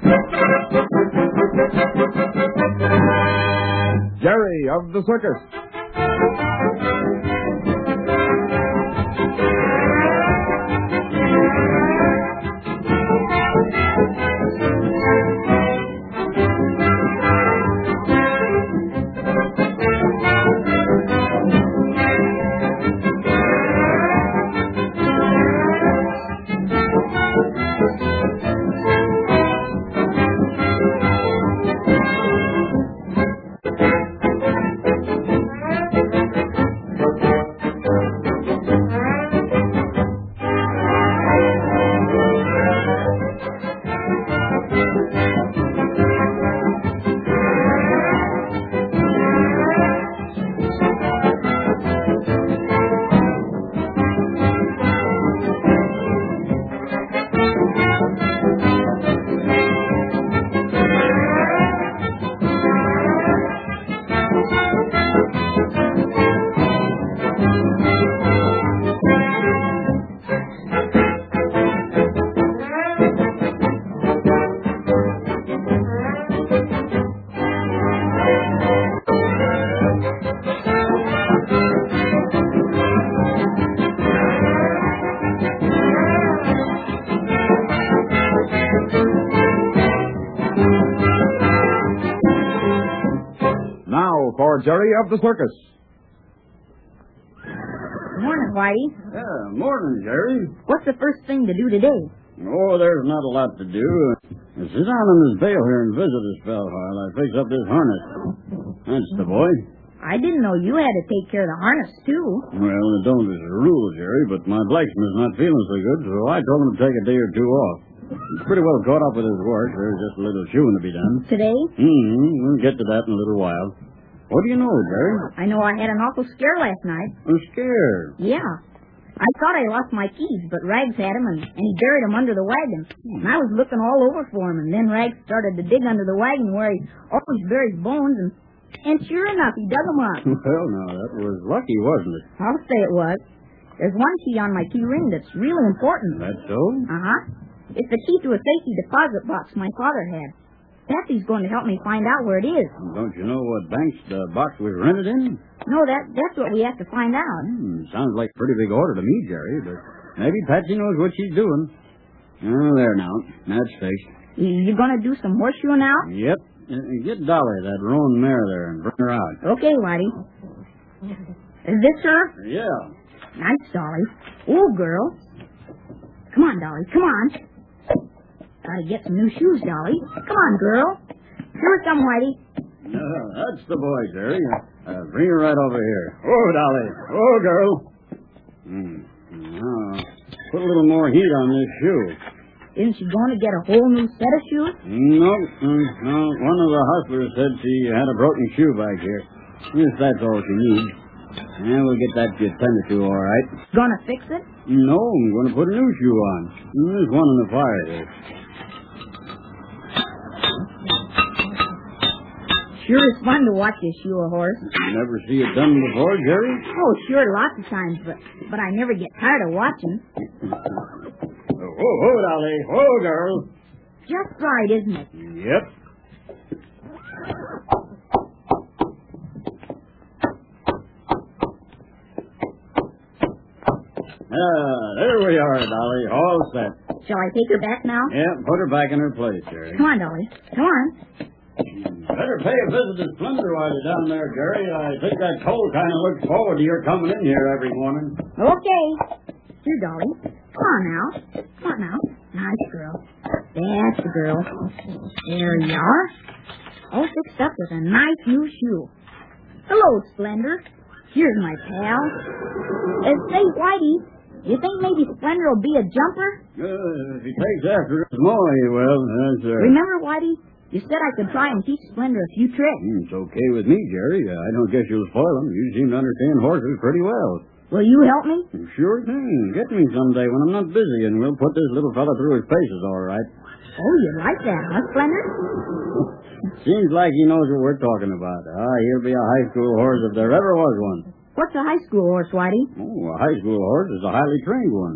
Jerry of the Circus. For Jerry of the Circus. Morning, Whitey. Morning, Jerry. What's the first thing to do today? Oh, there's not a lot to do. Sit down in this bale here and visit a spell while I fix up this harness. That's the boy. I didn't know you had to take care of the harness, too. Well, it don't as a rule, Jerry, but my blacksmith's not feeling so good, so I told him to take a day or two off. He's pretty well caught up with his work. There's just a little shoeing to be done. Today? We'll get to that in a little while. What do you know, Jerry? I know I had an awful scare last night. A scare? Yeah. I thought I lost my keys, but Rags had them, and he buried them under the wagon. And I was looking all over for him, and then Rags started to dig under the wagon where he always buries bones, and sure enough, he dug them up. Well, now, that was lucky, wasn't it? I'll say it was. There's one key on my key ring that's really important. That's so? Uh-huh. It's the key to a safety deposit box my father had. Pappy's going to help me find out where it is. Don't you know what banks the box was rented in? No, that's what we have to find out. Sounds like a pretty big order to me, Jerry, but maybe Patsy knows what she's doing. Oh, there now. That's fixed. You going to do some horseshoeing out? Yep. Get Dolly, that roan mare there, and bring her out. Okay, Whitey. Is this her? Yeah. Nice, Dolly. Oh, girl. Come on, Dolly. Come on. Gotta get some new shoes, Dolly. Come on, girl. Here we come, Whitey. That's the boy, Jerry. Bring her right over here. Oh, Dolly. Oh, girl. Now, put a little more heat on this shoe. Isn't she going to get a whole new set of shoes? No. One of the hustlers said she had a broken shoe back here. Yes, that's all she needs. Yeah, we'll get that tended to, all right. Gonna fix it? No, I'm going to put a new shoe on. There's one in the fire here. Sure is fun to watch you shoe a horse. You never see it done before, Jerry? Oh, sure, lots of times, but I never get tired of watching. Oh, Dolly. Oh, girl. Just right, isn't it? Yep. There we are, Dolly. All set. Shall I take her back now? Yeah, put her back in her place, Jerry. Come on, Dolly. Come on. Better pay a visit to Splendor while you're down there, Jerry. I think that coal kind of looks forward to your coming in here every morning. Okay. Here, Dolly. Come on now. Come on now. Nice girl. That's the girl. There you are. All fixed up with a nice new shoe. Hello, Splendor. Here's my pal. Say, Whitey, you think maybe Splendor will be a jumper? If he takes after us more, he will. Remember, Whitey? You said I could try and teach Splendor a few tricks. It's okay with me, Jerry. I don't guess you'll spoil him. You seem to understand horses pretty well. Will you help me? Sure thing. Get me someday when I'm not busy, and we'll put this little fella through his paces all right. Oh, you like that, huh, Splendor? Seems like he knows what we're talking about. He'll be a high school horse if there ever was one. What's a high school horse, Whitey? Oh, a high school horse is a highly trained one.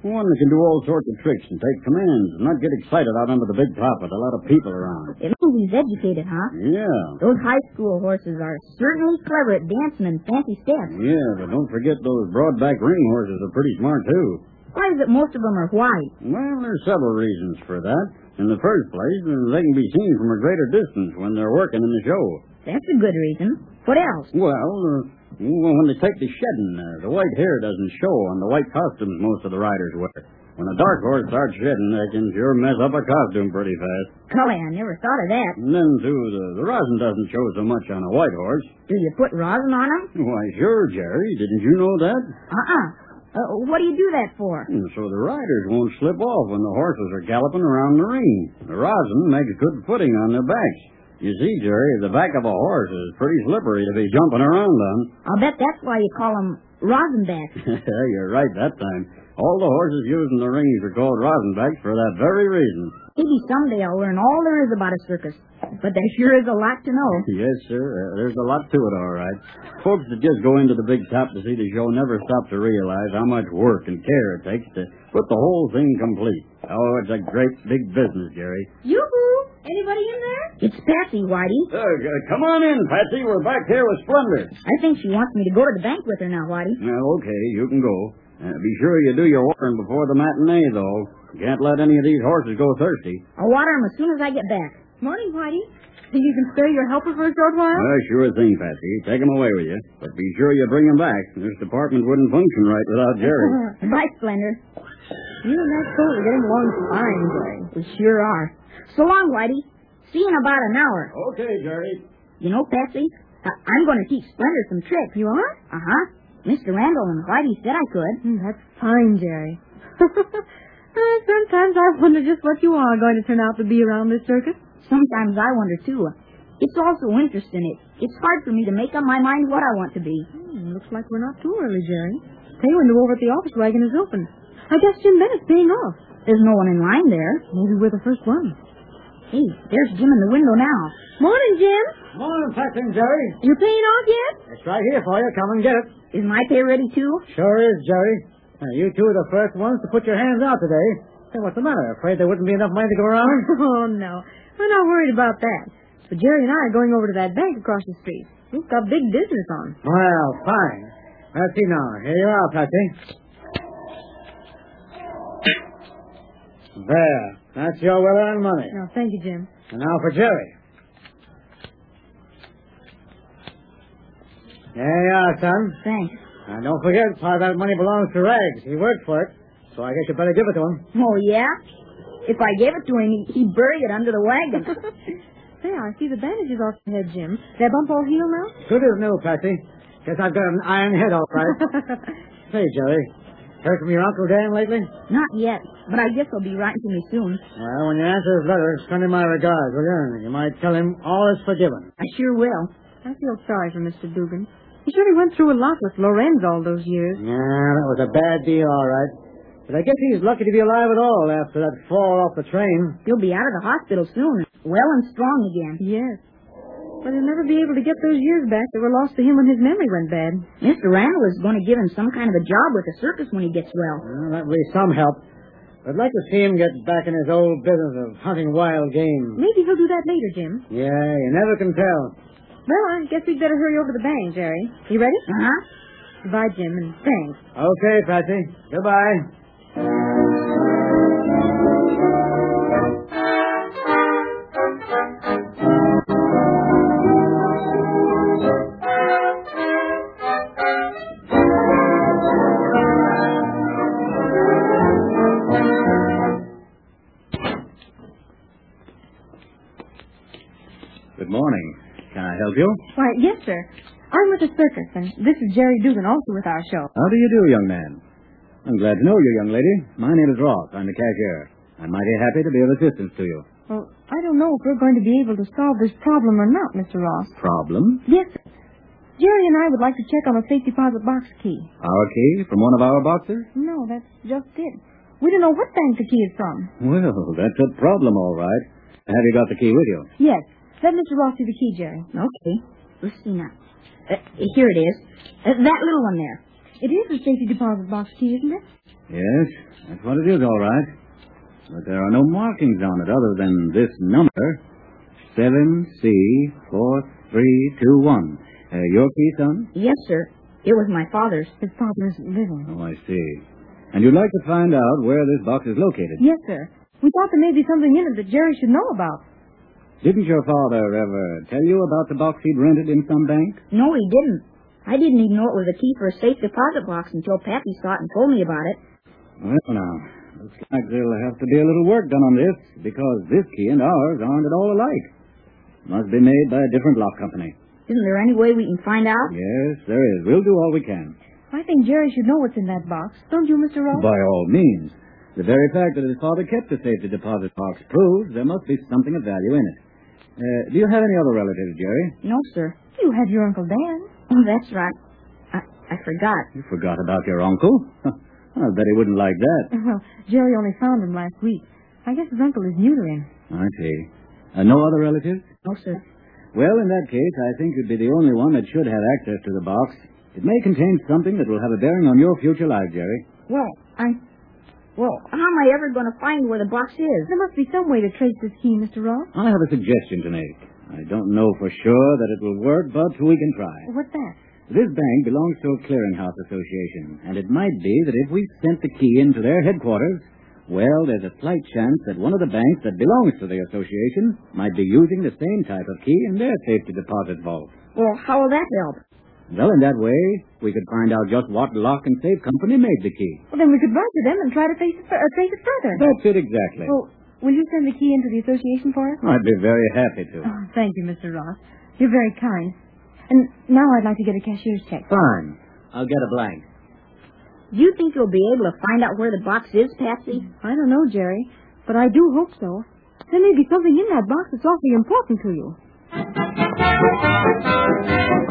One that can do all sorts of tricks and take commands and not get excited out under the big top with a lot of people around. It means he's educated, huh? Yeah. Those high school horses are certainly clever at dancing and fancy steps. Yeah, but don't forget those broad-back ring horses are pretty smart, too. Why is it most of them are white? Well, there's several reasons for that. In the first place, they can be seen from a greater distance when they're working in the show. That's a good reason. What else? Well, when they take the shedding, the white hair doesn't show on the white costumes most of the riders wear. When a dark horse starts shedding, they can sure mess up a costume pretty fast. Golly, I never thought of that. And then, too, the rosin doesn't show so much on a white horse. Do you put rosin on them? Why, sure, Jerry. Didn't you know that? What do you do that for? So the riders won't slip off when the horses are galloping around the ring. The rosin makes good footing on their backs. You see, Jerry, the back of a horse is pretty slippery to be jumping around on. I'll bet that's why you call them rosinbacks. You're right that time. All the horses used in the rings are called rosinbacks for that very reason. Maybe someday I'll learn all there is about a circus. But there sure is a lot to know. Yes, sir. There's a lot to it, all right. Folks that just go into the big top to see the show never stop to realize how much work and care it takes to put the whole thing complete. Oh, it's a great big business, Jerry. Yoo-hoo! Anybody in there? It's Patsy, Whitey. Come on in, Patsy. We're back here with Splendor. I think she wants me to go to the bank with her now, Whitey. Okay, you can go. Be sure you do your watering before the matinee, though. Can't let any of these horses go thirsty. I'll water them as soon as I get back. Morning, Whitey. Think you can spare your helper for a short while? Sure thing, Patsy. Take them away with you. But be sure you bring them back. This department wouldn't function right without Jerry. Bye, Splendor. You and that coat are getting along fine, Jerry. We sure are. So long, Whitey. See you in about an hour. Okay, Jerry. You know, Patsy, I'm going to teach Splendor some tricks. You are? Uh-huh. Mr. Randall and Whitey said I could. That's fine, Jerry. Sometimes I wonder just what you are going to turn out to be around this circus. Sometimes I wonder, too. It's also interesting. It's hard for me to make up my mind what I want to be. Looks like we're not too early, Jerry. Pay window over at the office wagon is open. I guess Jim Bennett's paying off. There's no one in line there. Maybe we're the first one. Hey, there's Jim in the window now. Morning, Jim. Morning, Patsy and Jerry. You paying off yet? It's right here for you. Come and get it. Is my pay ready, too? Sure is, Jerry. You two are the first ones to put your hands out today. Hey, what's the matter? Afraid there wouldn't be enough money to go around? Oh, no. We're not worried about that. But Jerry and I are going over to that bank across the street. We've got big business on. Well, fine. Let's see now. Here you are, Patsy. There. That's your well-earned money. No, thank you, Jim. And now for Jerry. There you are, son. Thanks. And don't forget, part of that money belongs to Rags. He worked for it, so I guess you better give it to him. Oh, yeah? If I gave it to him, he'd bury it under the wagon. Say, I see the bandages off your head, Jim. That bump all healed now? Good as new, Patsy. Guess I've got an iron head, all right. Say, Jerry, heard from your Uncle Dan lately? Not yet, but I guess he'll be writing to me soon. Well, when you answer his letter, send him my regards, will you? You might tell him all is forgiven. I sure will. I feel sorry for Mr. Dugan. He surely went through a lot with Lorenz all those years. Yeah, that was a bad deal, all right. But I guess he's lucky to be alive at all after that fall off the train. He'll be out of the hospital soon, well and strong again. Yes. But he'll never be able to get those years back that were lost to him when his memory went bad. Mr. Randall is going to give him some kind of a job with the circus when he gets well. Well, that will be some help. I'd like to see him get back in his old business of hunting wild game. Maybe he'll do that later, Jim. Yeah, you never can tell. Well, I guess we'd better hurry over to the bank, Jerry. You ready? Uh-huh. Goodbye, Jim, and thanks. Okay, Patsy. Goodbye. Good morning. Can I help you? Why, yes, sir. I'm with the circus, and this is Jerry Dugan, also with our show. How do you do, young man? I'm glad to know you, young lady. My name is Ross. I'm the cashier. I'm mighty happy to be of assistance to you. Well, I don't know if we're going to be able to solve this problem or not, Mr. Ross. Problem? Yes, sir. Jerry and I would like to check on a safe deposit box key. Our key from one of our boxes? No, that's just it. We don't know what bank the key is from. Well, that's a problem, all right. Have you got the key with you? Yes. Let Mr. Ross see the key, Jerry. Okay. Let's see now. Here it is. That little one there. It is a safety deposit box key, isn't it? Yes, that's what it is, all right. But there are no markings on it other than this number, 7C4321. Your key, son? Yes, sir. It was my father's. His father isn't living. Oh, I see. And you'd like to find out where this box is located? Yes, sir. We thought there may be something in it that Jerry should know about. Didn't your father ever tell you about the box he'd rented in some bank? No, he didn't. I didn't even know it was a key for a safe deposit box until Pappy saw it and told me about it. Well, now, looks like there'll have to be a little work done on this, because this key and ours aren't at all alike. Must be made by a different lock company. Isn't there any way we can find out? Yes, there is. We'll do all we can. I think Jerry should know what's in that box. Don't you, Mr. Ross? By all means. The very fact that his father kept the safety deposit box proves there must be something of value in it. Do you have any other relatives, Jerry? No, sir. You have your Uncle Dan. Oh, that's right. I forgot. You forgot about your uncle? I bet he wouldn't like that. Well, Jerry only found him last week. I guess his uncle is new to him. I see. No other relatives? No, sir. Well, in that case, I think you'd be the only one that should have access to the box. It may contain something that will have a bearing on your future life, Jerry. Well, how am I ever going to find where the box is? There must be some way to trace this key, Mr. Ross. I have a suggestion to make. I don't know for sure that it will work, but we can try. What's that? This bank belongs to a clearinghouse association, and it might be that if we sent the key into their headquarters, well, there's a slight chance that one of the banks that belongs to the association might be using the same type of key in their safety deposit vault. Well, how will that help? Well, in that way, we could find out just what lock and safe company made the key. Well, then we could write to them and try to trace it further. That's it exactly. Well, will you send the key into the association for us? I'd be very happy to. Oh, thank you, Mr. Ross. You're very kind. And now I'd like to get a cashier's check. Fine. I'll get a blank. Do you think you'll be able to find out where the box is, Patsy? I don't know, Jerry, but I do hope so. There may be something in that box that's awfully important to you.